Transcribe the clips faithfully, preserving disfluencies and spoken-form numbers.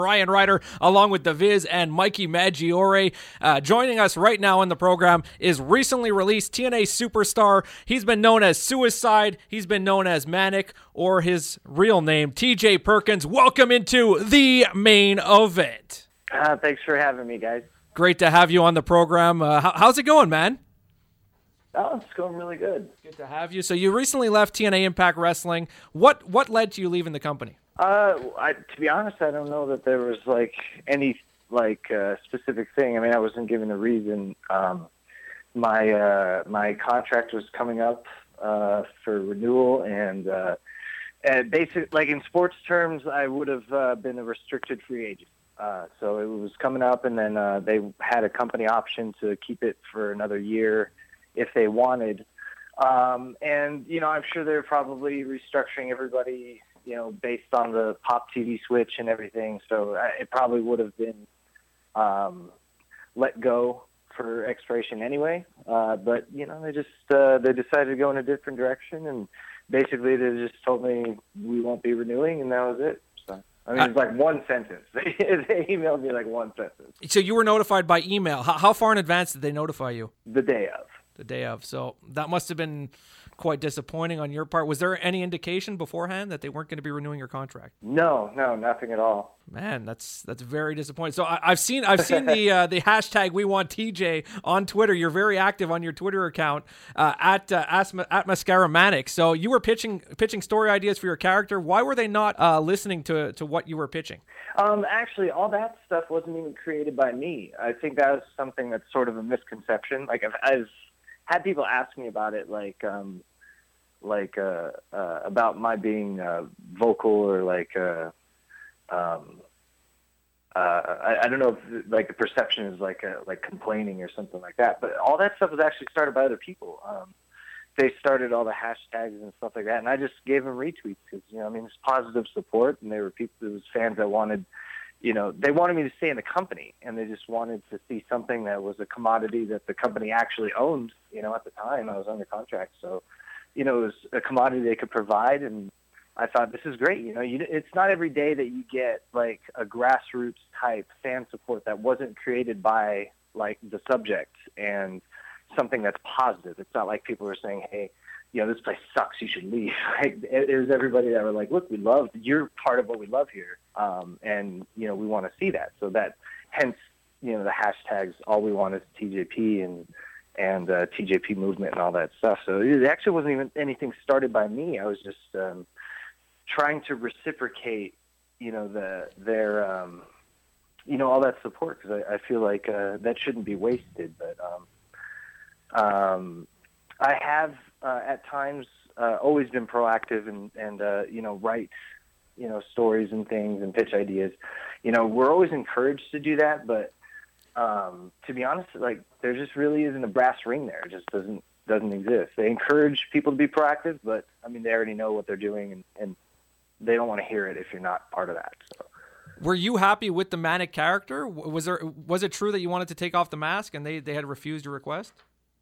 Ryan Ryder, along with The Viz and Mikey Maggiore. Uh, joining us right now on the program is recently released T N A superstar. He's been known as Suicide. He's been known as Manic, or his real name, T J Perkins. Welcome into the main event. Uh, thanks for having me, guys. Great to have you on the program. Uh, how, how's it going, man? Oh, it's going really good. Good to have you. So you recently left T N A Impact Wrestling. What what led to you leaving the company? Uh, I, to be honest, I don't know that there was like any like uh, specific thing. I mean, I wasn't given a reason. Um, my uh, my contract was coming up uh, for renewal, and uh, and basic like in sports terms, I would have uh, been a restricted free agent. Uh, so it was coming up, and then uh, they had a company option to keep it for another year if they wanted. Um, and you know, I'm sure they're probably restructuring everybody, you know, based on the Pop T V switch and everything. So uh, it probably would have been um, let go for expiration anyway. Uh, but, you know, they just uh, they decided to go in a different direction. And basically they just told me we won't be renewing, and that was it. So, I mean, it's like one sentence. They, they emailed me like one sentence. So you were notified by email. How, how far in advance did they notify you? The day of. The day of. So that must have been quite disappointing on your part. Was there any indication beforehand that they weren't going to be renewing your contract? No, no, nothing at all. Man, that's that's very disappointing. So I, I've seen I've seen the uh, the hashtag We Want T J on Twitter. You're very active on your Twitter account uh, at uh, Asma, at Mascara Manic. So you were pitching pitching story ideas for your character. Why were they not uh, listening to to what you were pitching? Um, actually, all that stuff wasn't even created by me. I think that was something that's sort of a misconception. Like I've, I've had people ask me about it, like. Um, like uh, uh, about my being uh, vocal or like uh, um, uh, I, I don't know if like the perception is like uh, like complaining or something like that, but all that stuff was actually started by other people. Um, they started all the hashtags and stuff like that, and I just gave them retweets because, you know, I mean, it's positive support, and they were people, it was fans that wanted, you know, they wanted me to stay in the company, and they just wanted to see something that was a commodity that the company actually owned. You know, at the time I was under contract, so. You know, it was a commodity they could provide, and I thought, this is great. You know, you, it's not every day that you get, like, a grassroots type fan support that wasn't created by, like, the subject and something that's positive. It's not like people are saying, hey, you know, this place sucks, you should leave. Like, it, it was everybody that were like, look, we love, you're part of what we love here, um, and, you know, we want to see that. So that, hence, you know, the hashtags, all we want is T J P, and and uh, T J P movement and all that stuff. So it actually wasn't even anything started by me. I was just um, trying to reciprocate, you know, the their, um, you know, all that support, because I, I feel like uh, that shouldn't be wasted. But um, um, I have uh, at times uh, always been proactive and, and uh, you know, write, you know, stories and things and pitch ideas. You know, we're always encouraged to do that, but Um, to be honest, like, there just really isn't a brass ring there. It just doesn't doesn't exist. They encourage people to be proactive, but I mean, they already know what they're doing, and, and they don't want to hear it if you're not part of that. So. Were you happy with the Manic character? Was there was it true that you wanted to take off the mask and they, they had refused your request?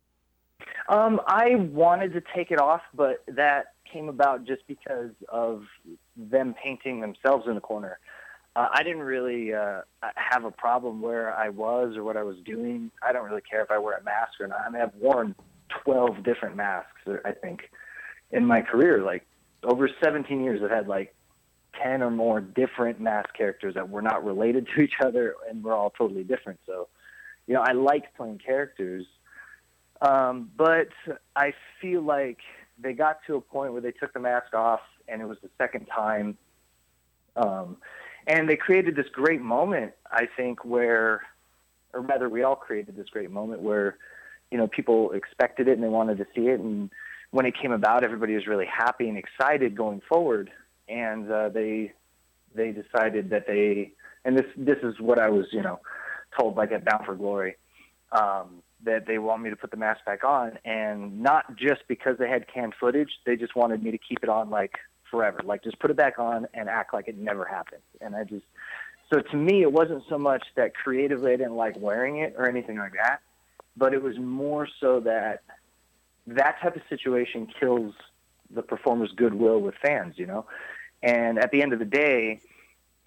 Um, I wanted to take it off, but that came about just because of them painting themselves in the corner. Uh, I didn't really uh, have a problem where I was or what I was doing. I don't really care if I wear a mask or not. I mean, I've worn twelve different masks, I think, in my career. Like, over seventeen years, I've had, like, ten or more different mask characters that were not related to each other, and we're all totally different. So, you know, I liked playing characters. Um, but I feel like they got to a point where they took the mask off, and it was the second time. Um And they created this great moment, I think, where, or rather we all created this great moment where, you know, people expected it and they wanted to see it. And when it came about, everybody was really happy and excited going forward. And uh, they they decided that they, and this this is what I was, you know, told like at Bound for Glory, um, that they want me to put the mask back on. And not just because they had canned footage, they just wanted me to keep it on like forever, like just put it back on and act like it never happened. And I just, so to me, it wasn't so much that creatively I didn't like wearing it or anything like that, but it was more so that that type of situation kills the performer's goodwill with fans, you know? And at the end of the day,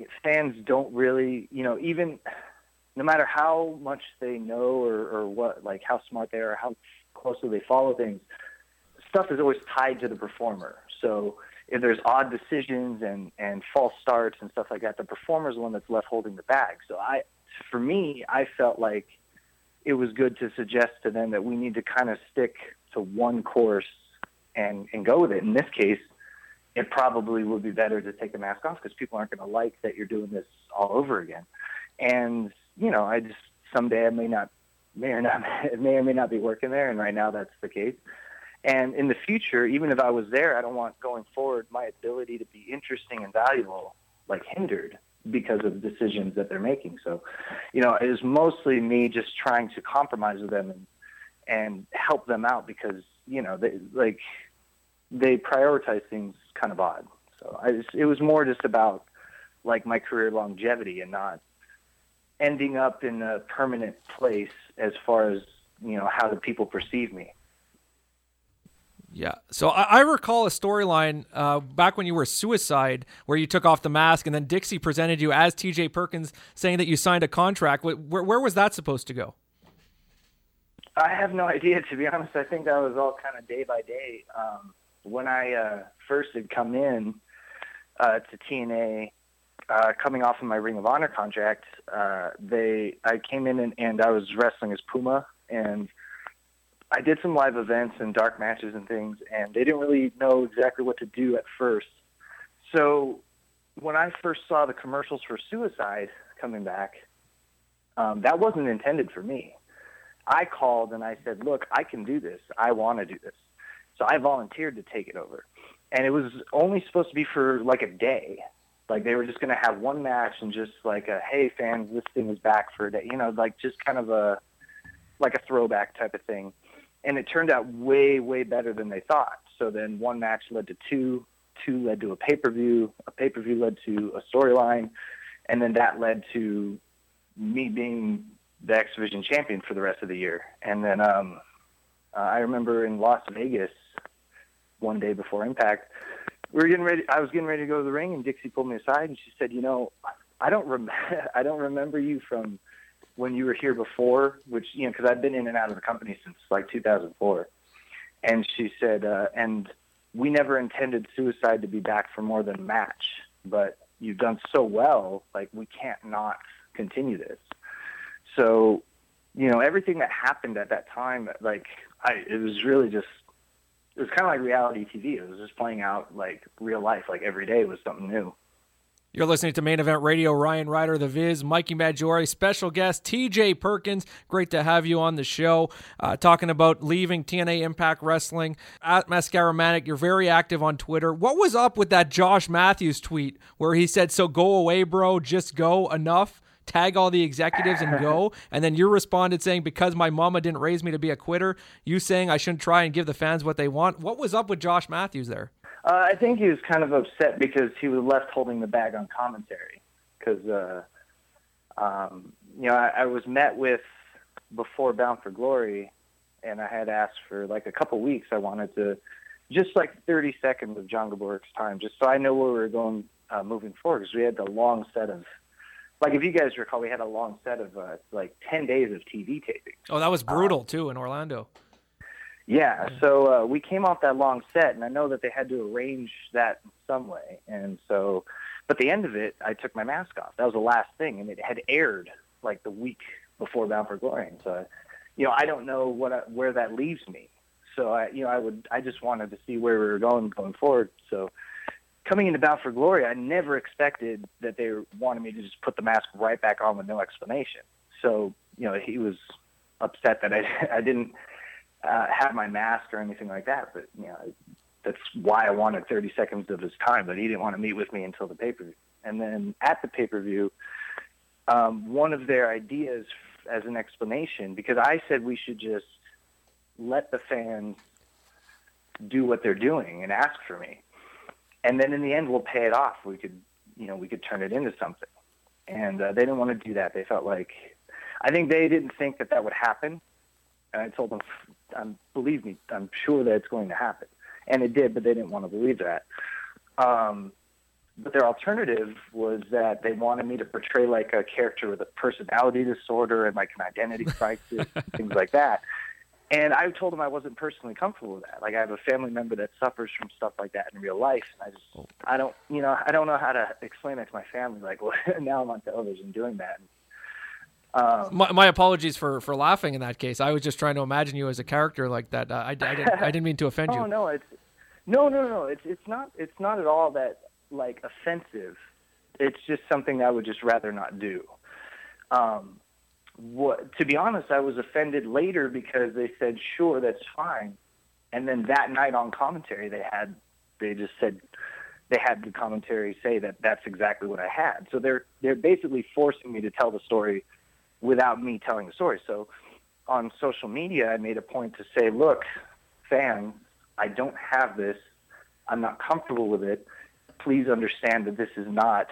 fans don't really, you know, even no matter how much they know or, or what, like how smart they are, how closely they follow things, stuff is always tied to the performer. So if there's odd decisions and, and false starts and stuff like that, the performer's the one that's left holding the bag. So I, for me, I felt like it was good to suggest to them that we need to kind of stick to one course and, and go with it. In this case, it probably would be better to take the mask off because people aren't going to like that you're doing this all over again. And, you know, I just, someday I may not, may or not, it may or may not be working there. And right now that's the case. And in the future, even if I was there, I don't want going forward my ability to be interesting and valuable, like hindered because of decisions that they're making. So, you know, it was mostly me just trying to compromise with them and, and help them out because, you know, they like they prioritize things kind of odd. So I just, it was more just about like my career longevity and not ending up in a permanent place as far as, you know, how the people perceive me. Yeah. So I, I recall a storyline uh, back when you were Suicide where you took off the mask and then Dixie presented you as T J Perkins saying that you signed a contract. Where, where was that supposed to go? I have no idea, to be honest. I think that was all kind of day by day. Um, when I uh, first had come in uh, to T N A, uh, coming off of my Ring of Honor contract, uh, they I came in and, and I was wrestling as Puma, and I did some live events and dark matches and things, and they didn't really know exactly what to do at first. So when I first saw the commercials for Suicide coming back, um, that wasn't intended for me. I called and I said, look, I can do this. I want to do this. So I volunteered to take it over. And it was only supposed to be for like a day. Like they were just going to have one match and just like a, hey, fans, this thing is back for a day. You know, like just kind of a, like a throwback type of thing. And it turned out way, way better than they thought. So then one match led to two, two led to a pay-per-view, a pay-per-view led to a storyline, and then that led to me being the X Division champion for the rest of the year. And then um, uh, I remember in Las Vegas, one day before Impact, we were getting ready. I was getting ready to go to the ring, and Dixie pulled me aside, and she said, "You know, I don't rem- I don't remember you from when you were here before, which, you know, because I've been in and out of the company since like two thousand four. And she said, uh, and we never intended Suicide to be back for more than a match, but you've done so well, like we can't not continue this. So, you know, everything that happened at that time, like I, it was really just, it was kind of like reality T V. It was just playing out like real life, like every day was something new. You're listening to Main Event Radio. Ryan Ryder, The Viz, Mikey Maggiore, special guest T J Perkins. Great to have you on the show. Uh, talking about leaving T N A Impact Wrestling. At Mascara Manic, you're very active on Twitter. What was up with that Josh Matthews tweet where he said, "So go away, bro, just go, enough, tag all the executives and go"? And then you responded saying, "Because my mama didn't raise me to be a quitter," you saying I shouldn't try and give the fans what they want. What was up with Josh Matthews there? Uh, I think he was kind of upset because he was left holding the bag on commentary. Because, uh, um, you know, I, I was met with before Bound for Glory, and I had asked for like a couple weeks. I wanted to just like thirty seconds of John Gaborik's time, just so I know where we were going uh, moving forward. Because we had the long set of, like if you guys recall, we had a long set of uh, like ten days of T V taping. Oh, that was brutal um, too in Orlando. Yeah, so uh, we came off that long set, and I know that they had to arrange that in some way. And so, but the end of it, I took my mask off. That was the last thing, and it had aired like the week before Bound for Glory. And so, you know, I don't know what I, where that leaves me. So I, you know, I would, I just wanted to see where we were going going forward. So coming into Bound for Glory, I never expected that they wanted me to just put the mask right back on with no explanation. So, you know, he was upset that I, I didn't. Uh, have my mask or anything like that, but you know that's why I wanted thirty seconds of his time. But he didn't want to meet with me until the pay-per-view. And then at the pay-per-view, um, one of their ideas as an explanation, because I said we should just let the fans do what they're doing and ask for me, and then in the end we'll pay it off. We could, you know, we could turn it into something. And uh, they didn't want to do that. They felt like, I think they didn't think that that would happen. And I told them, um, believe me, I'm sure that it's going to happen. And it did, but they didn't want to believe that. Um, but their alternative was that they wanted me to portray like a character with a personality disorder and like an identity crisis, things like that. And I told them I wasn't personally comfortable with that. Like, I have a family member that suffers from stuff like that in real life, and I just, I don't, you know, I don't know how to explain that to my family. Like, well, now I'm on television doing that. Um, my, my apologies for, for laughing in that case. I was just trying to imagine you as a character like that. Uh, I, I didn't, I didn't mean to offend you. Oh no, it's no, no, no. It's it's not, it's not at all that like offensive. It's just something I would just rather not do. Um, What, to be honest, I was offended later because they said, sure, that's fine. And then that night on commentary, they had, they just said, they had the commentary say that that's exactly what I had. So they're, they're basically forcing me to tell the story without me telling the story. So on social media, I made a point to say, look, fans, I don't have this. I'm not comfortable with it. Please understand that this is not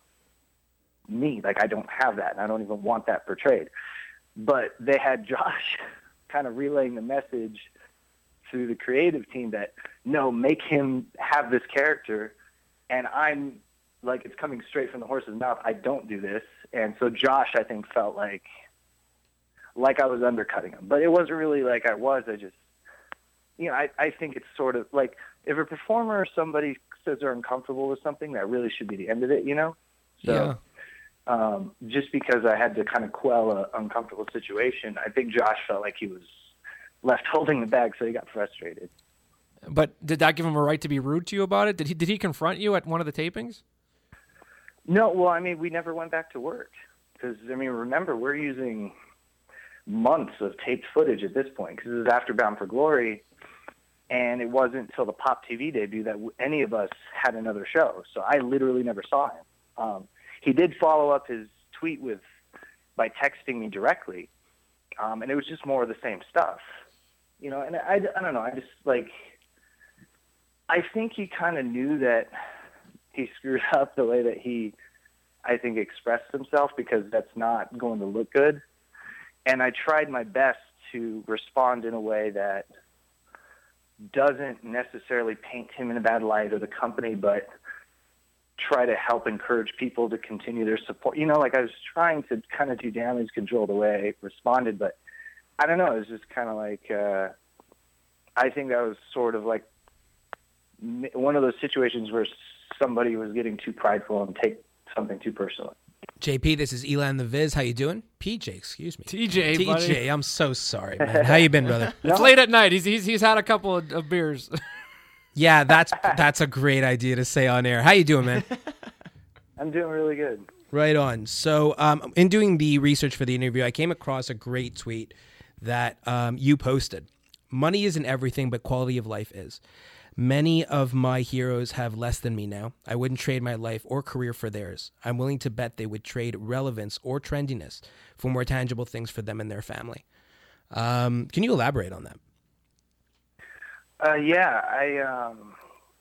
me. Like, I don't have that, and I don't even want that portrayed. But they had Josh kind of relaying the message through the creative team that, no, make him have this character, and I'm, like, it's coming straight from the horse's mouth. I don't do this. And so Josh, I think, felt like, like I was undercutting him. But it wasn't really like I was. I just, you know, I, I think it's sort of, like, if a performer or somebody says they're uncomfortable with something, that really should be the end of it, you know? So, yeah. Um, just because I had to kind of quell an uncomfortable situation, I think Josh felt like he was left holding the bag, so he got frustrated. But did that give him a right to be rude to you about it? Did he did he confront you at one of the tapings? No, well, I mean, we never went back to work because, I mean, remember, we're using months of taped footage at this point because it was after Bound for Glory, and it wasn't until the Pop T V debut that any of us had another show. So I literally never saw him. Um, He did follow up his tweet with by texting me directly, um, and it was just more of the same stuff, you know. And I, I don't know. I just like I think he kind of knew that he screwed up the way that he, I think, expressed himself because that's not going to look good. And I tried my best to respond in a way that doesn't necessarily paint him in a bad light or the company, but try to help encourage people to continue their support. You know, like I was trying to kind of do damage control the way I responded, but I don't know. It was just kind of like, uh, I think that was sort of like one of those situations where somebody was getting too prideful and take something too personally. J P, this is Elan the Viz. How you doing? P J, excuse me. T J, T J, buddy. I'm so sorry, man. How you been, brother? It's late at night. He's he's he's had a couple of, of beers. Yeah, that's that's a great idea to say on air. How you doing, man? I'm doing really good. Right on. So, um, in doing the research for the interview, I came across a great tweet that um, you posted. Money isn't everything, but quality of life is. Many of my heroes have less than me now. I wouldn't trade my life or career for theirs. I'm willing to bet they would trade relevance or trendiness for more tangible things for them and their family. Um, can you elaborate on that? Uh, yeah, I um,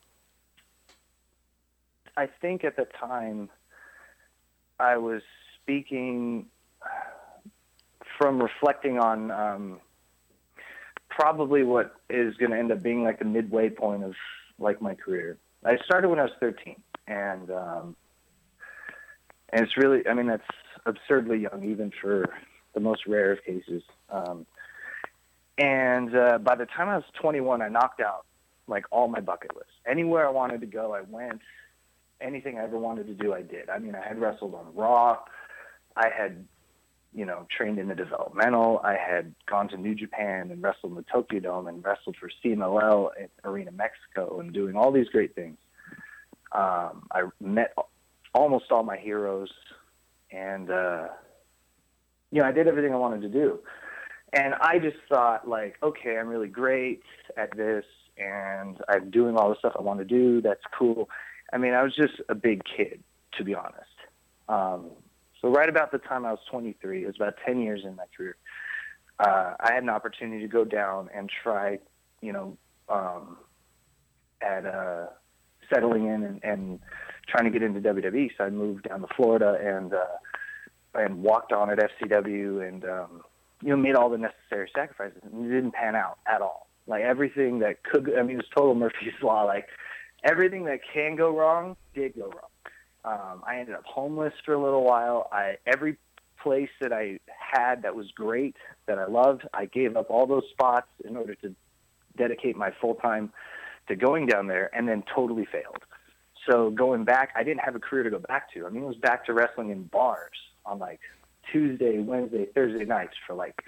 I think at the time I was speaking from reflecting on um, probably what is going to end up being like the midway point of like my career. I started when I was thirteen, and um, and it's really, I mean, that's absurdly young, even for the most rare of cases. Um, And uh, by the time I was twenty-one, I knocked out like all my bucket lists. Anywhere I wanted to go, I went. Anything I ever wanted to do, I did. I mean, I had wrestled on Raw. I had, you know, trained in the developmental. I had gone to New Japan and wrestled in the Tokyo Dome and wrestled for C M L L at Arena Mexico and doing all these great things. Um, I met almost all my heroes, and uh, you know, I did everything I wanted to do. And I just thought, like, okay, I'm really great at this, and I'm doing all the stuff I want to do. That's cool. I mean, I was just a big kid, to be honest. Um, so right about the time I was twenty-three, it was about ten years in my career, uh, I had an opportunity to go down and try, you know, um, at uh, settling in and, and trying to get into W W E. So I moved down to Florida and uh, and walked on at F C W and um, you know, made all the necessary sacrifices, and it didn't pan out at all. Like, everything that could, I mean, it was total Murphy's Law. Like, everything that can go wrong did go wrong. Um, I ended up homeless for a little while. I every place that I had that was great, that I loved, I gave up all those spots in order to dedicate my full time to going down there, and then totally failed. So going back, I didn't have a career to go back to. I mean, it was back to wrestling in bars on like Tuesday, Wednesday, Thursday nights for like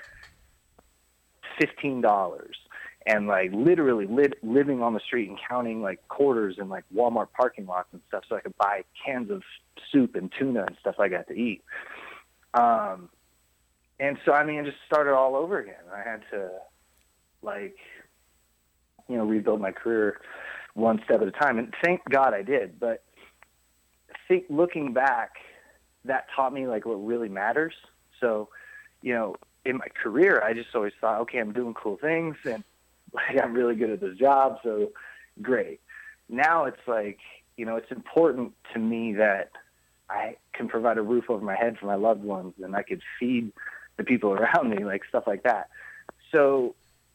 fifteen dollars. And like literally li- living on the street and counting like quarters in like Walmart parking lots and stuff so I could buy cans of soup and tuna and stuff like that to eat. Um, and so, I mean, I just started all over again. I had to like, you know, rebuild my career one step at a time. And thank God I did. But I think looking back, that taught me like what really matters. So, you know, in my career, I just always thought, okay, I'm doing cool things and like I'm really good at this job, so great. Now it's like, you know, it's important to me that I can provide a roof over my head for my loved ones and I could feed the people around me, like stuff like that. So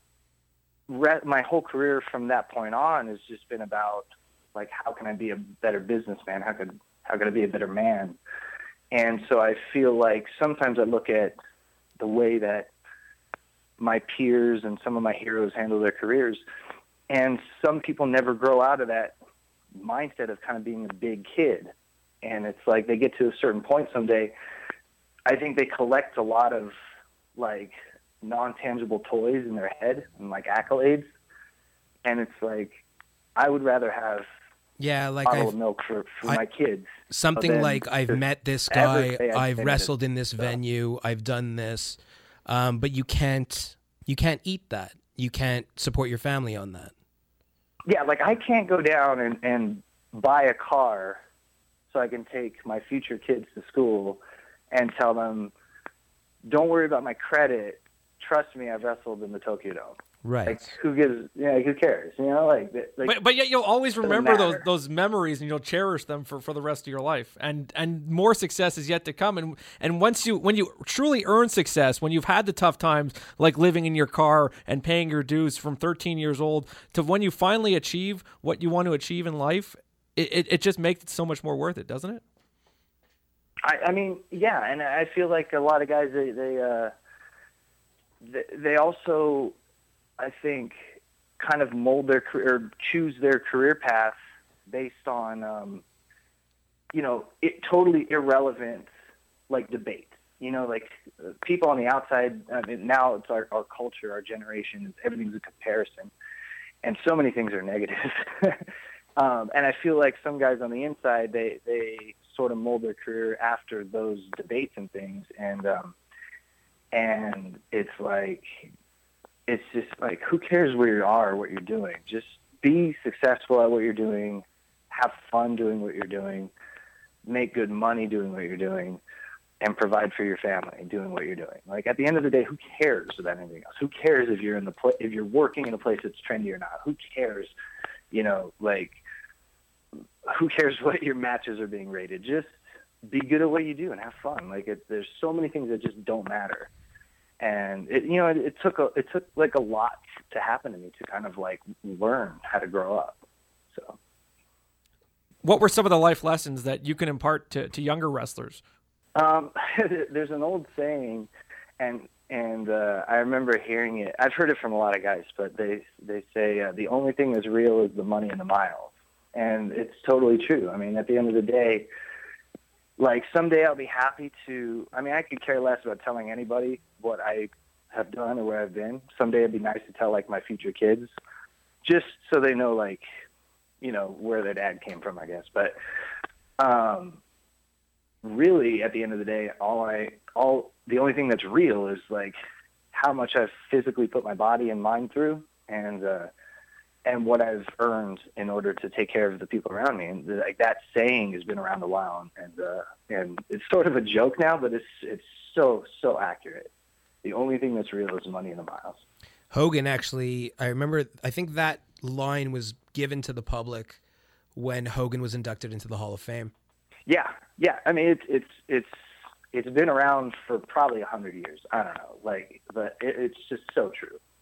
re- my whole career from that point on has just been about like, how can I be a better businessman? How could, how can I be a better man? And so I feel like sometimes I look at the way that my peers and some of my heroes handle their careers. And some people never grow out of that mindset of kind of being a big kid. And it's like they get to a certain point someday. I think they collect a lot of like non-tangible toys in their head and like accolades. And it's like, I would rather have yeah, like a bottle I've, of milk for, for I, my kids. Something like I've met this guy, I've wrestled in this so. venue, I've done this. Um, but you can't, you can't eat that. You can't support your family on that. Yeah, like I can't go down and, and buy a car so I can take my future kids to school and tell them, don't worry about my credit. Trust me, I've wrestled in the Tokyo Dome. Right. Like, who gives, yeah, who cares? You know, like, like but, but yet you'll always remember those those memories and you'll cherish them for, for the rest of your life. And and more success is yet to come. And and once you when you truly earn success, when you've had the tough times, like living in your car and paying your dues from thirteen years old to when you finally achieve what you want to achieve in life, it, it, it just makes it so much more worth it, doesn't it? I, I mean, yeah, and I feel like a lot of guys, they they uh, they, they also, I think, kind of mold their career, choose their career path based on, um, you know, it totally irrelevant, like debate. You know, like people on the outside. I mean, now it's our, our culture, our generation. Everything's a comparison, and so many things are negative. um, and I feel like some guys on the inside, they they sort of mold their career after those debates and things, and um, and it's like. It's just like, who cares where you are or what you're doing? Just be successful at what you're doing, have fun doing what you're doing, make good money doing what you're doing, and provide for your family doing what you're doing. Like at the end of the day, who cares about anything else? Who cares if you're in the pl- if you're working in a place that's trendy or not? Who cares? You know, like who cares what your matches are being rated? Just be good at what you do and have fun. Like it, there's so many things that just don't matter. And it, you know, it, it took a, it took like a lot to happen to me to kind of like learn how to grow up. So, what were some of the life lessons that you can impart to, to younger wrestlers? Um, there's an old saying, and and uh, I remember hearing it. I've heard it from a lot of guys, but they they say uh, the only thing that's real is the money and the miles, and it's totally true. I mean, at the end of the day. Like someday I'll be happy to, I mean, I could care less about telling anybody what I have done or where I've been. Someday it'd be nice to tell like my future kids just so they know like, you know, where their dad came from, I guess. But um, really at the end of the day, all I, all the only thing that's real is like how much I've physically put my body and mind through and, uh, and what I've earned in order to take care of the people around me. And like that saying has been around a while, and uh, and it's sort of a joke now, but it's it's so so accurate. The only thing that's real is money in the miles. Hogan actually, I remember, I think that line was given to the public when Hogan was inducted into the Hall of Fame. Yeah, yeah. I mean, it's it's it's it's been around for probably a hundred years. I don't know, like, but it, it's just so true.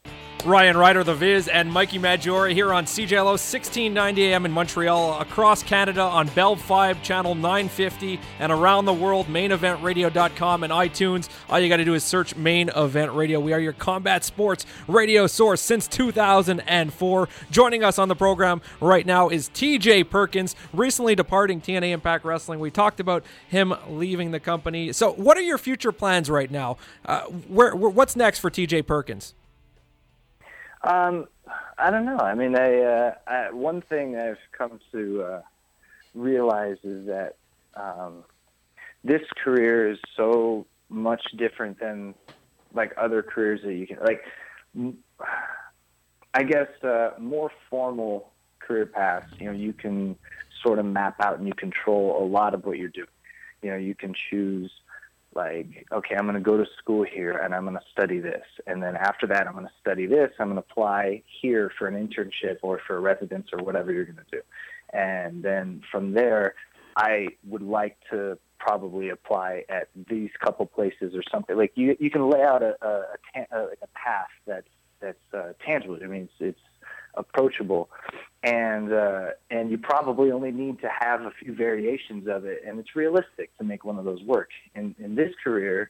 Ryan Ryder, The Viz, and Mikey Maggiore here on C J L O sixteen ninety A M in Montreal, across Canada on Bell five, channel nine fifty, and around the world, main event radio dot com and iTunes. All you got to do is search Main Event Radio. We are your combat sports radio source since two thousand four. Joining us on the program right now is T J Perkins, recently departing T N A Impact Wrestling. We talked about him leaving the company. So what are your future plans right now? Uh, where, where, what's next for T J Perkins? Um, I don't know. I mean, I, uh, I, one thing I've come to uh, realize is that um, this career is so much different than like other careers that you can like. I guess uh, more formal career paths. You know, you can sort of map out and you control a lot of what you're doing. You know, you can choose. Like, okay, I'm going to go to school here and I'm going to study this. And then after that, I'm going to study this. I'm going to apply here for an internship or for a residence or whatever you're going to do. And then from there, I would like to probably apply at these couple places or something. Like you, you can lay out a, a, a, a, a path that's, that's uh, tangible. I mean, it's, it's approachable. And uh, and you probably only need to have a few variations of it, and it's realistic to make one of those work. In in this career,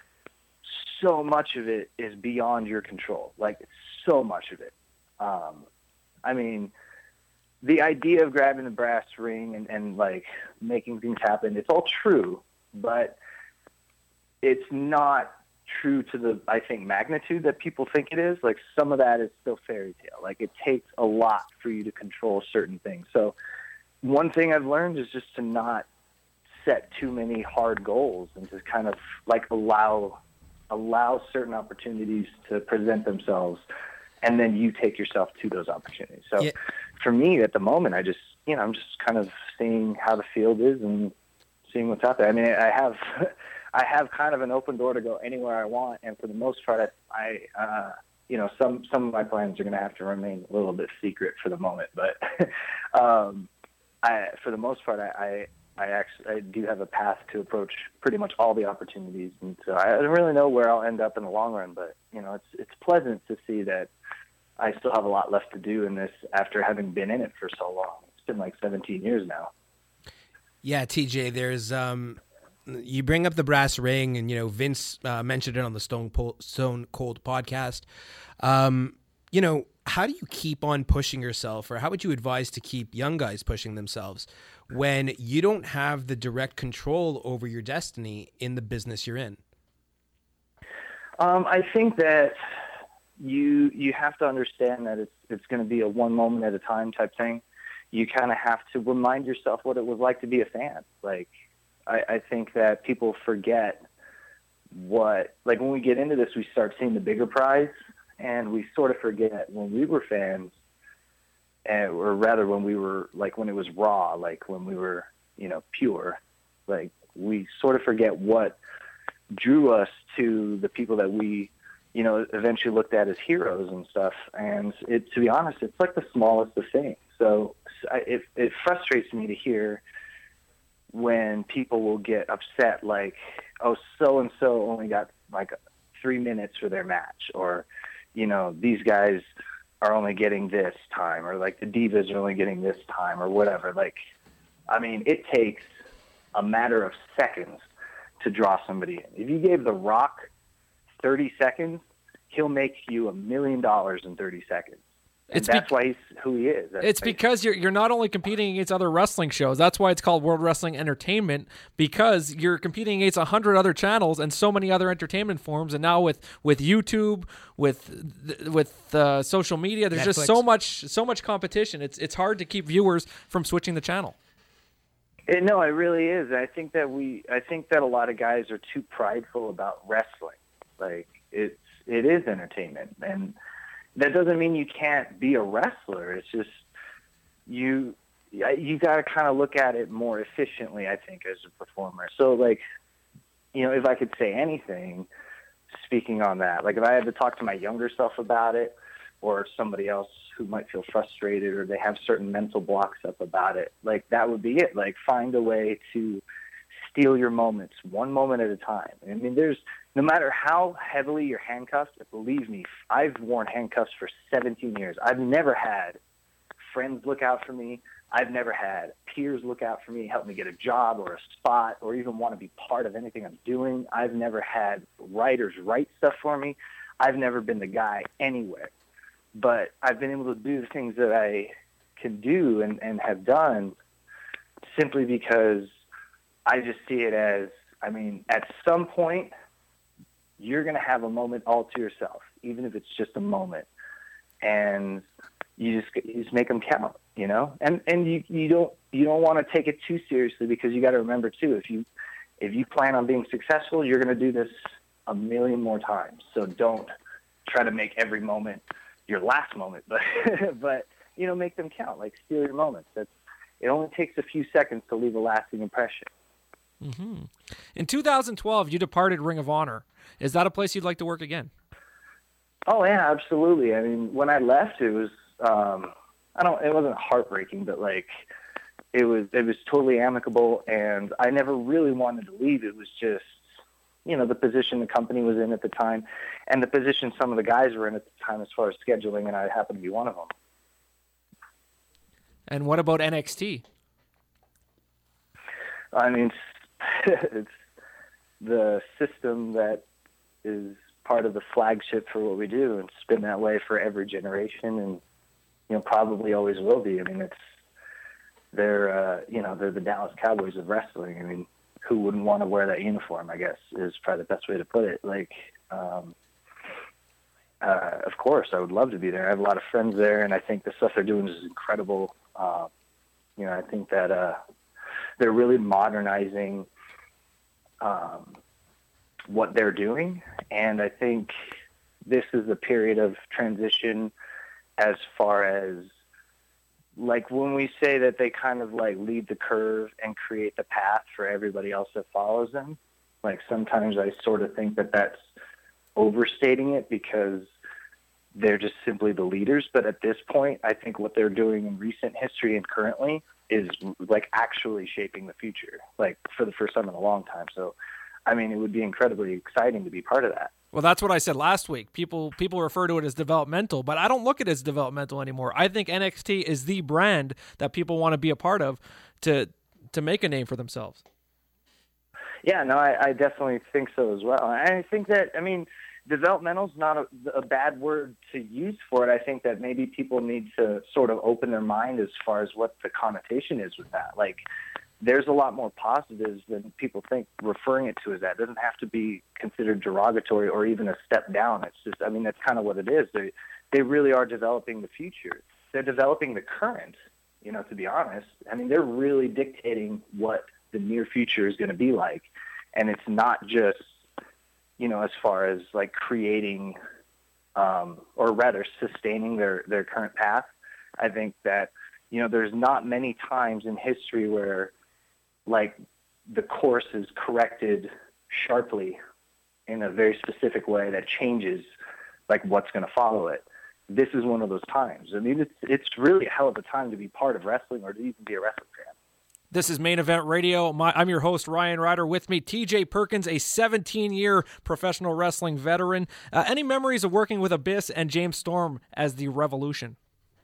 so much of it is beyond your control. Like so much of it. Um, I mean, the idea of grabbing the brass ring and, and like making things happen, it's all true, but it's not true to the, I think, magnitude that people think it is. Like some of that is still fairy tale. Like it takes a lot for you to control certain things. So one thing I've learned is just to not set too many hard goals and to kind of like allow, allow certain opportunities to present themselves, and then you take yourself to those opportunities. So yeah. For me at the moment, I just, you know, I'm just kind of seeing how the field is and seeing what's out there. I mean, I have, I have kind of an open door to go anywhere I want, and for the most part, I, I uh, you know, some some of my plans are going to have to remain a little bit secret for the moment. But um, I, for the most part, I, I, I actually I do have a path to approach pretty much all the opportunities, and so I don't really know where I'll end up in the long run. But you know, it's it's pleasant to see that I still have a lot left to do in this after having been in it for so long. It's been like seventeen years now. Yeah, T J, there's um. You bring up the brass ring, and you know Vince uh, mentioned it on the Stone, Pol- Stone Cold podcast. Um, you know, how do you keep on pushing yourself, or how would you advise to keep young guys pushing themselves when you don't have the direct control over your destiny in the business you're in? Um, I think that you you have to understand that it's it's going to be a one moment at a time type thing. You kind of have to remind yourself what it was like to be a fan, like. I, I think that people forget what, like when we get into this, we start seeing the bigger prize, and we sort of forget when we were fans, and, or rather when we were, like when it was raw, like when we were, you know, pure, like we sort of forget what drew us to the people that we, you know, eventually looked at as heroes and stuff. And it, to be honest, it's like the smallest of things. So I, it, it frustrates me to hear when people will get upset, like, oh, so-and-so only got like three minutes for their match, or, you know, these guys are only getting this time, or like the Divas are only getting this time, or whatever. Like, I mean, it takes a matter of seconds to draw somebody in. If you gave The Rock thirty seconds, he'll make you a million dollars in thirty seconds. And it's that's be- why he's who he is. That's it's because you're you're not only competing against other wrestling shows. That's why it's called World Wrestling Entertainment, because you're competing against a hundred other channels and so many other entertainment forms. And now with, with YouTube, with with uh, social media, there's Netflix. just so much so much competition. It's it's hard to keep viewers from switching the channel. It, no, it really is. I think that we I think that a lot of guys are too prideful about wrestling. Like it's it is entertainment, and that doesn't mean you can't be a wrestler. It's just you you got to kind of look at it more efficiently, I think, as a performer. So, like, you know, if I could say anything, speaking on that, like if I had to talk to my younger self about it, or somebody else who might feel frustrated or they have certain mental blocks up about it, like that would be it. Like find a way to steal your moments one moment at a time. I mean, there's no matter how heavily you're handcuffed, believe me, I've worn handcuffs for seventeen years. I've never had friends look out for me. I've never had peers look out for me, help me get a job or a spot, or even want to be part of anything I'm doing. I've never had writers write stuff for me. I've never been the guy anywhere. But I've been able to do the things that I can do and, and have done simply because I just see it as, I mean, at some point, you're going to have a moment all to yourself, even if it's just a moment. And you just you just make them count, you know? And and you, you don't you don't want to take it too seriously, because you got to remember too, if you if you plan on being successful, you're going to do this a million more times. So don't try to make every moment your last moment, but but you know, make them count. Like, steal your moments. That's it. Only takes a few seconds to leave a lasting impression. Mm-hmm. In two thousand twelve, you departed Ring of Honor. Is that a place you'd like to work again? Oh yeah, absolutely. I mean, when I left, it was um, I don't. It wasn't heartbreaking, but like it was. It was totally amicable, and I never really wanted to leave. It was just, you know, the position the company was in at the time, and the position some of the guys were in at the time as far as scheduling, and I happened to be one of them. And what about N X T? I mean, it's the system that is part of the flagship for what we do, and it's been that way for every generation, and you know, probably always will be. I mean, it's they're uh, you know, they're the Dallas Cowboys of wrestling. I mean, who wouldn't want to wear that uniform, I guess, is probably the best way to put it. Like, um, uh, of course, I would love to be there. I have a lot of friends there, and I think the stuff they're doing is incredible. Uh, you know, I think that uh, they're really modernizing um, what they're doing, and I think this is a period of transition as far as, like, when we say that they kind of like lead the curve and create the path for everybody else that follows them, like sometimes I sort of think that that's overstating it, because they're just simply the leaders. But at this point, I think what they're doing in recent history and currently is like actually shaping the future, like for the first time in a long time. So, I mean, it would be incredibly exciting to be part of that. Well, that's what I said last week. People people refer to it as developmental, but I don't look at it as developmental anymore. I think N X T is the brand that people want to be a part of to to make a name for themselves. Yeah, no, I, I definitely think so as well. And I think that, I mean, developmental is not a, a bad word to use for it. I think that maybe people need to sort of open their mind as far as what the connotation is with that. Like, there's a lot more positives than people think referring it to as that. It doesn't have to be considered derogatory or even a step down. It's just, I mean, that's kind of what it is. They, they really are developing the future. They're developing the current, you know, to be honest. I mean, they're really dictating what the near future is going to be like. And it's not just, you know, as far as like creating um, or rather sustaining their, their current path. I think that, you know, there's not many times in history where like the course is corrected sharply in a very specific way that changes like what's going to follow it. This is one of those times. I mean, it's, it's really a hell of a time to be part of wrestling or to even be a wrestling fan. This is Main Event Radio. My, I'm your host, Ryan Ryder. With me, T J Perkins, a seventeen-year professional wrestling veteran. Uh, any memories of working with Abyss and James Storm as the Revolution?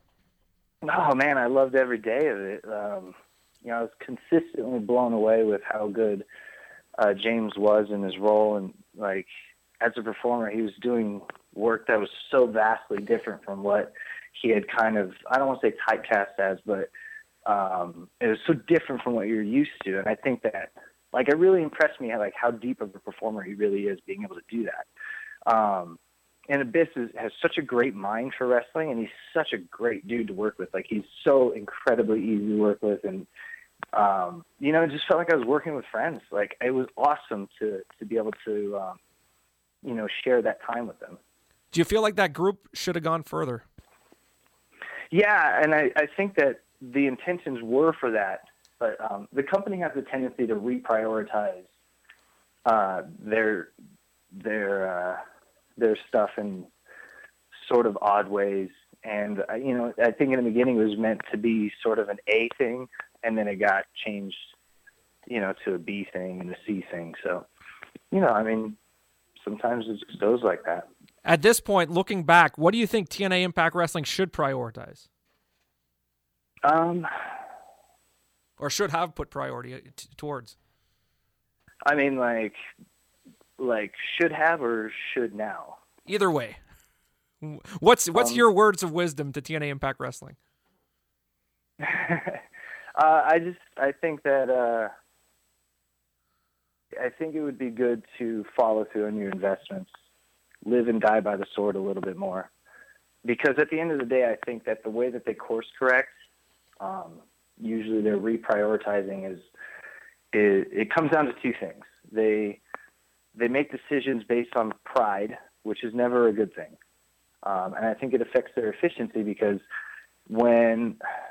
Oh, man, I loved every day of it. Um, you know, I was consistently blown away with how good uh, James was in his role. And, like, as a performer, he was doing work that was so vastly different from what he had kind of, I don't want to say typecast as, but Um, it was so different from what you're used to. And I think that, like, it really impressed me, like, how deep of a performer he really is being able to do that. Um, and Abyss is, has such a great mind for wrestling, and he's such a great dude to work with. Like, he's so incredibly easy to work with. And, um, you know, it just felt like I was working with friends. Like, it was awesome to, to be able to, um, you know, share that time with them. Do you feel like that group should have gone further? Yeah, and I, I think that the intentions were for that, but um, the company has a tendency to reprioritize uh, their their uh, their stuff in sort of odd ways. And uh, you know, I think in the beginning it was meant to be sort of an A thing, and then it got changed you know, to a B thing and a C thing. So, you know, I mean, sometimes it just goes like that. At this point, looking back, what do you think T N A Impact Wrestling should prioritize? Um, or should have put priority t- towards? I mean, like, like should have or should now? Either way. What's what's um, your words of wisdom to T N A Impact Wrestling? uh, I just, I think that, uh, I think it would be good to follow through on your investments, live and die by the sword a little bit more. Because at the end of the day, I think that the way that they course correct, um, usually they're reprioritizing is, is, it comes down to two things. They, they make decisions based on pride, which is never a good thing. Um, and I think it affects their efficiency because when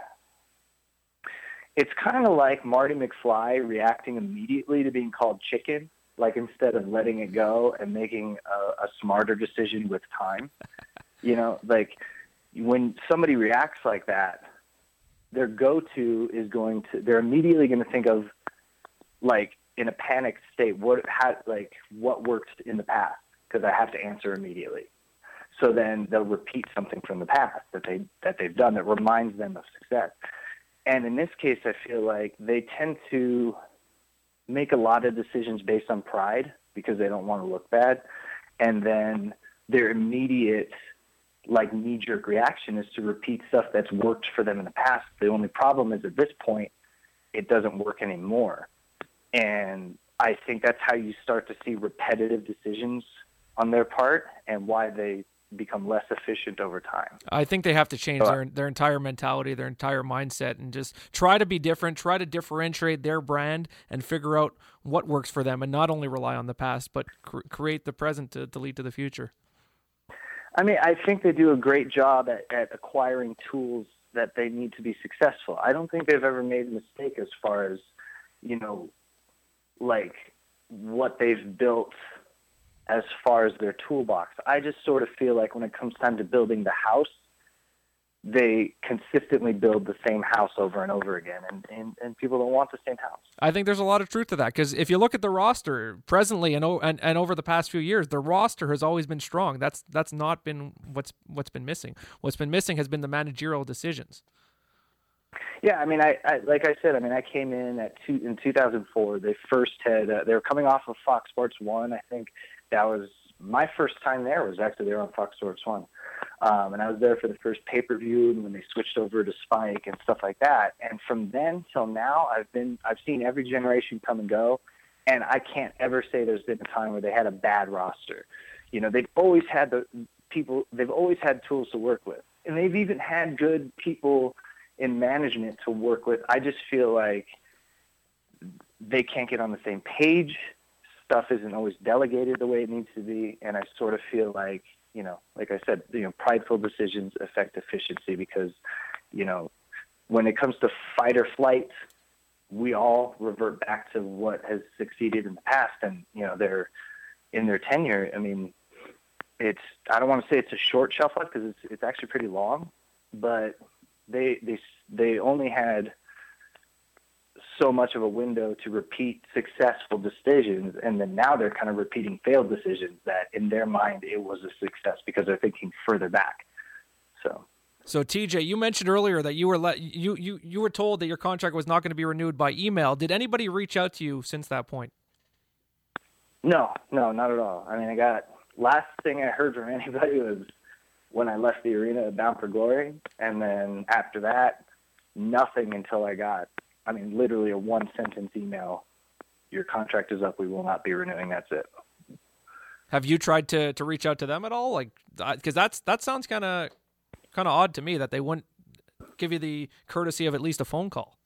it's kind of like Marty McFly reacting immediately to being called chicken, like instead of letting it go and making a, a smarter decision with time. You know, like when somebody reacts like that, their go-to is going to, they're immediately going to think of, like, in a panicked state, what, how, like, what worked in the past? Because I have to answer immediately. So then they'll repeat something from the past that they that they've done that reminds them of success. And in this case, I feel like they tend to make a lot of decisions based on pride because they don't want to look bad. And then their immediate, like, knee-jerk reaction is to repeat stuff that's worked for them in the past. The only problem is at this point, it doesn't work anymore. And I think that's how you start to see repetitive decisions on their part and why they become less efficient over time. I think they have to change their their entire mentality, their entire mindset, and just try to be different, try to differentiate their brand and figure out what works for them and not only rely on the past, but cr- create the present to, to lead to the future. I mean, I think they do a great job at, at acquiring tools that they need to be successful. I don't think they've ever made a mistake as far as, you know, like what they've built as far as their toolbox. I just sort of feel like when it comes time to building the house, they consistently build the same house over and over again, and, and, and people don't want the same house. I think there's a lot of truth to that, because if you look at the roster presently and, and and over the past few years, the roster has always been strong. That's that's not been what's what's been missing. What's been missing has been the managerial decisions. Yeah, I mean, I, I like I said, I mean, I came in at two, in two thousand four. They first had uh, they were coming off of Fox Sports One, I think. That was my first time there. Was actually there on Fox Sports One, um, and I was there for the first pay-per-view and when they switched over to Spike and stuff like that. And from then till now, I've been I've seen every generation come and go, and I can't ever say there's been a time where they had a bad roster. You know, they've always had the people. They've always had tools to work with, and they've even had good people in management to work with. I just feel like they can't get on the same page. Stuff isn't always delegated the way it needs to be, and I sort of feel like, you know, like I said, you know, prideful decisions affect efficiency because, you know, when it comes to fight or flight, we all revert back to what has succeeded in the past, and, you know, they're in their tenure. I mean, it's, I don't want to say it's a short shelf life because it's, it's actually pretty long, but they, they, they only had so much of a window to repeat successful decisions, and then now they're kind of repeating failed decisions that in their mind it was a success because they're thinking further back. So so T J, you mentioned earlier that you were let, you, you you were told that your contract was not going to be renewed by email. Did anybody reach out to you since that point? No, no, not at all. I mean, I got, last thing I heard from anybody was when I left the arena Bound for Glory, and then after that, nothing until I got, I mean, literally a one-sentence email. Your contract is up. We will not be renewing. That's it. Have you tried to, to reach out to them at all? Like, because that's that sounds kind of kind of odd to me that they wouldn't give you the courtesy of at least a phone call.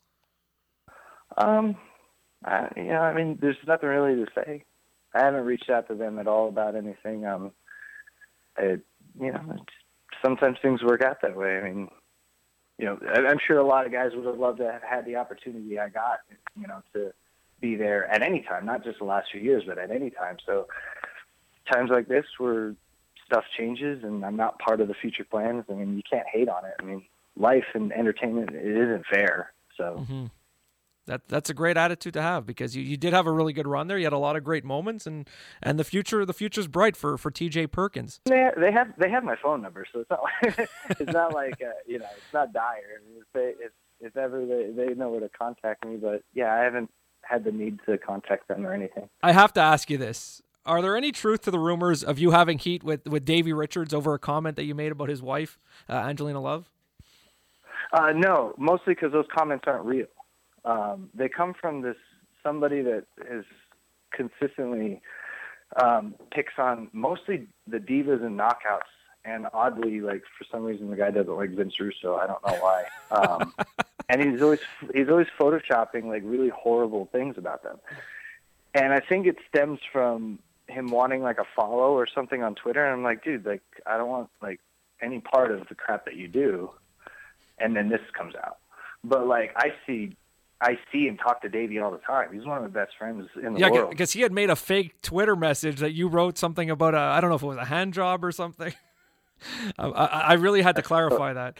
Um, I, you know, I mean, there's nothing really to say. I haven't reached out to them at all about anything. Um, it, you know, sometimes things work out that way. I mean, you know, I'm sure a lot of guys would have loved to have had the opportunity I got, you know, to be there at any time, not just the last few years, but at any time. So times like this where stuff changes and I'm not part of the future plans, I mean, you can't hate on it. I mean, life and entertainment, it isn't fair. So mm-hmm. That that's a great attitude to have, because you, you did have a really good run there. You had a lot of great moments, and, and the future the future's bright for, for T J Perkins. They they have they have my phone number, so it's not like, it's not like uh, you know, it's not dire. If they if, if ever they, they know where to contact me, but yeah, I haven't had the need to contact them or anything. I have to ask you this. Are there any truth to the rumors of you having heat with, with Davey Richards over a comment that you made about his wife, uh, Angelina Love? Uh, no, mostly because those comments aren't real. Um, they come from this somebody that is consistently um, picks on mostly the divas and knockouts, and oddly, like for some reason, the guy doesn't like Vince Russo. I don't know why. Um, and he's always he's always photoshopping like really horrible things about them. And I think it stems from him wanting like a follow or something on Twitter. And I'm like, dude, like I don't want like any part of the crap that you do. And then this comes out. But like I see. I see and talk to Davey all the time. He's one of my best friends in the yeah, world. Yeah, because he had made a fake Twitter message that you wrote something about, a, I don't know if it was a hand job or something. I, I really had to clarify that.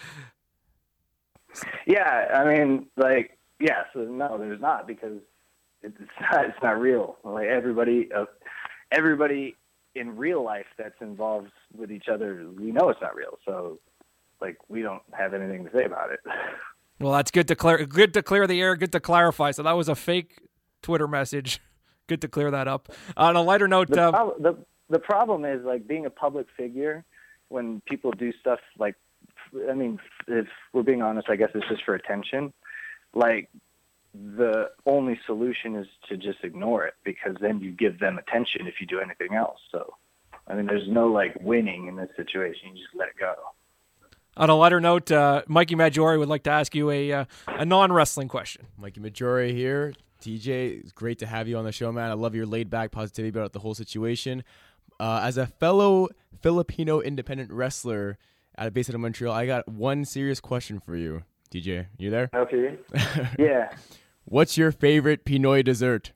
Yeah, I mean, like, yeah, so no, there's not, because it's not, it's not real. Like everybody, uh, everybody in real life that's involved with each other, we know it's not real. So, like, we don't have anything to say about it. Well, that's good to clear. Good to clear the air. Good to clarify. So that was a fake Twitter message. Good to clear that up. On a lighter note, the, uh, prob- the the problem is like being a public figure. When people do stuff like, I mean, if we're being honest, I guess it's just for attention. Like the only solution is to just ignore it, because then you give them attention if you do anything else. So, I mean, there's no like winning in this situation. You just let it go. On a lighter note, uh, Mikey Maggiore would like to ask you a uh, a non-wrestling question. Mikey Maggiore here. T J, it's great to have you on the show, man. I love your laid-back positivity about the whole situation. Uh, as a fellow Filipino independent wrestler out of based out of Montreal, I got one serious question for you, T J. You there? Okay. Yeah. What's your favorite Pinoy dessert?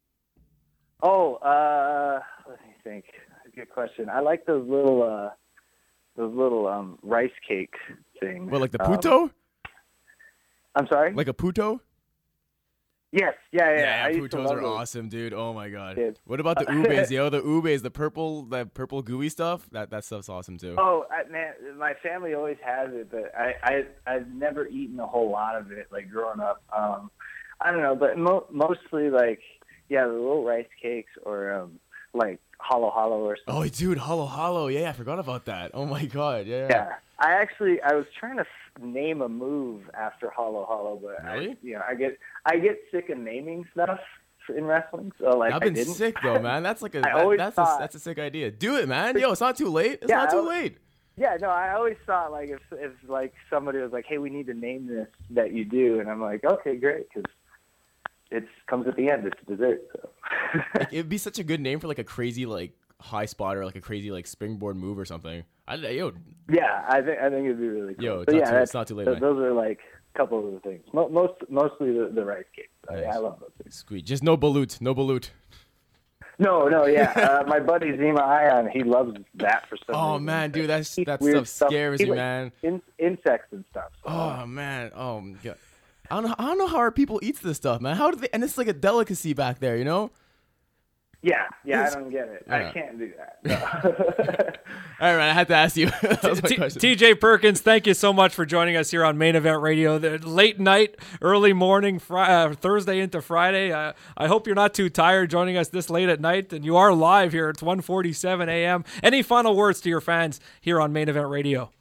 Oh, uh, let me think. Good question. I like those little... Uh, Those little um, rice cake things. What, like the puto? Um, I'm sorry? Like a puto? Yes. Yeah, yeah. Yeah, I used to putos love are those. awesome, dude. Oh, my God. Dude. What about the ubes, yo? The ubes, the purple the purple gooey stuff? That that stuff's awesome, too. Oh, I, man, my family always has it, but I, I, I've never eaten a whole lot of it, like, growing up. Um, I don't know, but mo- mostly, like, yeah, the little rice cakes or, um, like, Halo Halo or something. Oh, dude, Halo Halo. Yeah, I forgot about that. Oh, my God. Yeah. Yeah. I actually, I was trying to f- name a move after Halo Halo, but Really? I, you know, I get, I get sick of naming stuff in wrestling. So like, I've I been didn't. sick, though, man. That's like a, I that, always that's, thought- a that's a sick idea. Do it, man. Yo, it's not too late. It's Yeah, not too I- late. Yeah, no, I always thought like if if like somebody was like, hey, we need to name this that you do, and I'm like, okay, great, because it comes at the end. It's dessert. So. Like, it'd be such a good name for like a crazy like high spot or like a crazy like springboard move or something. I yo, Yeah, I think I think it'd be really cool. Yo, it's but not yeah, too- that's- it's not too late, th- man. Those are like a couple of the things. Mo- most mostly the, the rice cake. I, Nice. I love those things. sweet. Just no balut, no balut. No, no, yeah. Uh, my buddy Zima Ion, he loves that for some Oh reason. man, dude, that's Eats that weird stuff scares He me, likes man. In, insects and stuff. So. Oh man, oh my God. I don't know. I don't know how our people eats this stuff, man. How do they? And it's like a delicacy back there, you know. Yeah, yeah, It's- I don't get it. Yeah. I can't do that. No. All right, I had to ask you. That was my T- question. T J Perkins, thank you so much for joining us here on Main Event Radio. The late night, early morning, fri- uh, Thursday into Friday. Uh, I hope you're not too tired joining us this late at night, and you are live here. It's one forty-seven a.m. Any final words to your fans here on Main Event Radio?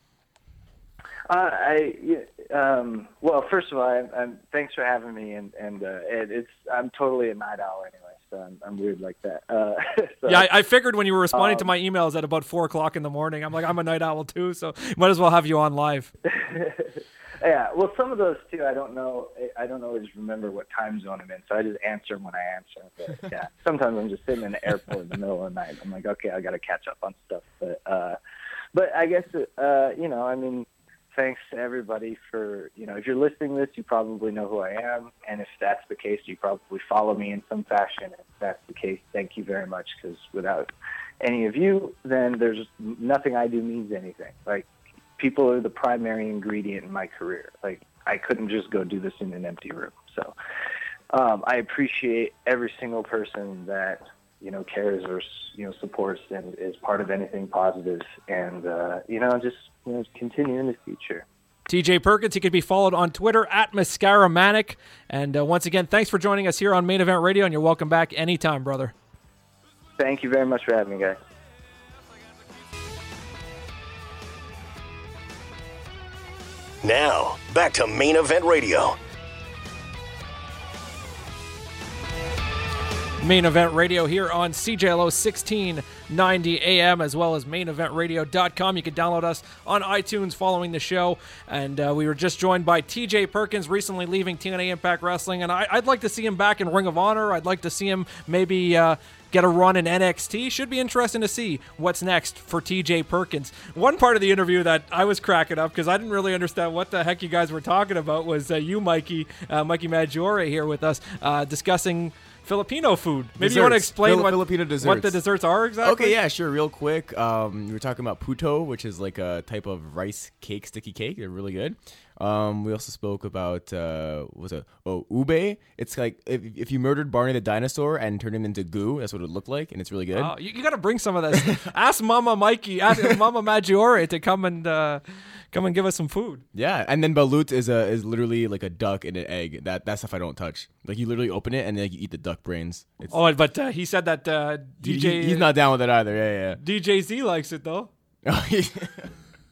Uh, I yeah, um, well, first of all, I'm, I'm, thanks for having me, and and uh, it, it's I'm totally a night owl anyway, so I'm, I'm weird like that. Uh, so, Yeah, I, I figured when you were responding to um, my emails at about four o'clock in the morning, I'm like, I'm a night owl too, so might as well have you on live. yeah. Well, some of those too, I don't know. I don't always remember what time zone I'm in, so I just answer them when I answer. But yeah, sometimes I'm just sitting in the airport in the middle of the night. I'm like, okay, I got to catch up on stuff. But uh, but I guess uh, you know, I mean. Thanks to everybody for, you know, if you're listening to this, you probably know who I am. And if that's the case, you probably follow me in some fashion. If that's the case, thank you very much, because without any of you, then there's nothing I do means anything. Like, people are the primary ingredient in my career. Like, I couldn't just go do this in an empty room. So um, I appreciate every single person that, you know, cares or, you know, supports and is part of anything positive, and uh, you know, just, you know, continue in the future. T J Perkins, he can be followed on Twitter at Mascara Manic. And uh, once again, thanks for joining us here on Main Event Radio, and you're welcome back anytime, brother. Thank you very much for having me, guys. Now, back to Main Event Radio. Main Event Radio here on C J L O sixteen ninety A M, as well as main event radio dot com. You can download us on iTunes following the show. And uh, we were just joined by T J Perkins, recently leaving T N A Impact Wrestling. And I, I'd like to see him back in Ring of Honor. I'd like to see him maybe uh, get a run in N X T. Should be interesting to see what's next for T J Perkins. One part of the interview that I was cracking up because I didn't really understand what the heck you guys were talking about was uh, you, Mikey, uh, Mikey Maggiore here with us uh, discussing Filipino food. Maybe Desserts. you want to explain Fili- what, Filipino what desserts. the desserts are exactly? Okay, yeah, sure. Real quick, um, we were talking about puto, which is like a type of rice cake, sticky cake. They're really good. Um, we also spoke about uh, what was it? Oh, ube. It's like if, if you murdered Barney the dinosaur and turned him into goo, that's what it would look like, and it's really good. Oh, you, you got to bring some of this. Ask Mama Mikey, ask Mama Maggiore to come and uh, come and give us some food. Yeah, and then balut is a is literally like a duck and an egg. That that stuff I don't touch. Like you literally open it and then you eat the duck brains. It's, Oh, but uh, he said that uh, D J he- he's not down with it either. Yeah, yeah. D J Z likes it though. yeah.